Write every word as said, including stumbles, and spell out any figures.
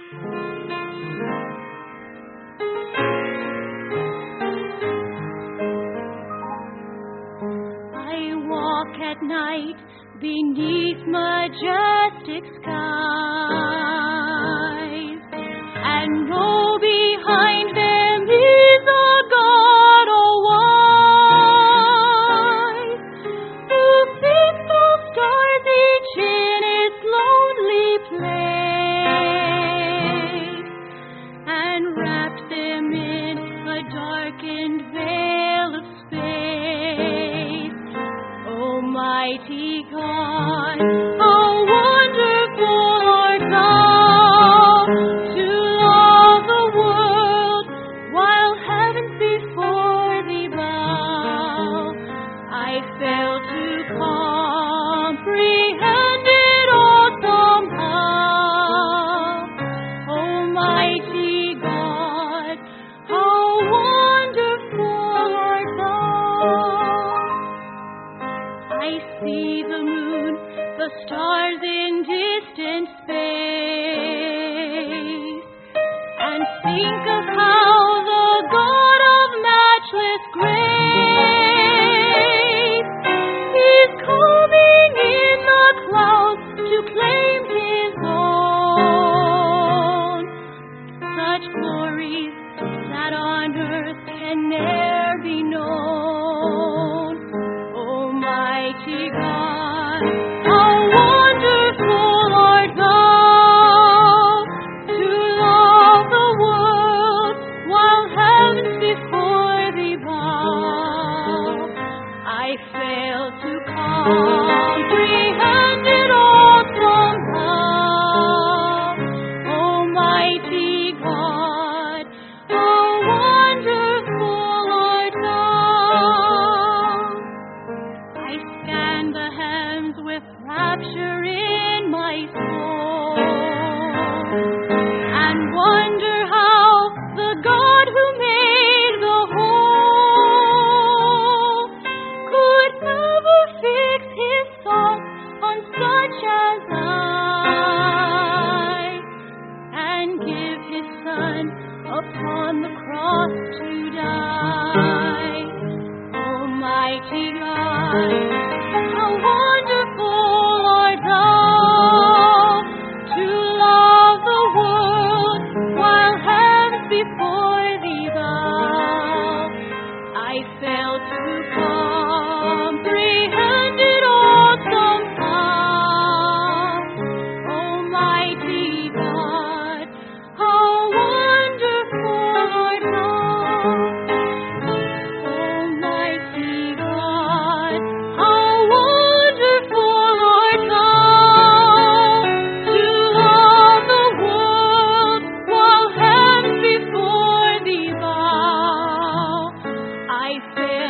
I walk at night beneath majestic skies, and know behind them is a God all-wise, who fixed the stars each in its lonely place, and wrapped them in a darkened veil of space. Almighty God, how wonderful art thou, to love the world while heavens before thee bow. I fail to comprehend it all somehow. Almighty God, how wonderful art thou. I see the moon, the stars in distant space, and think of how the God of matchless grace is coming in the clouds to claim his own. Such glories that on earth can ne'er be known. Almighty God, how wonderful art thou, to love the world while heavens before thee bow. I fail to comprehend it all somehow. Almighty God, how wonderful art thou. I scan the heavens with rapture in my soul, and wonder how the God who made the whole could ever fix his thoughts on such as I, and give his Son upon the cross to die. Almighty God, how wonderful art thou, to love the world while heavens before thee bow. I fail to comprehend it all somehow. Almighty God, how wonderful art thou. Almighty God, how wonderful art thou, to love the world while heavens before thee bow. I fail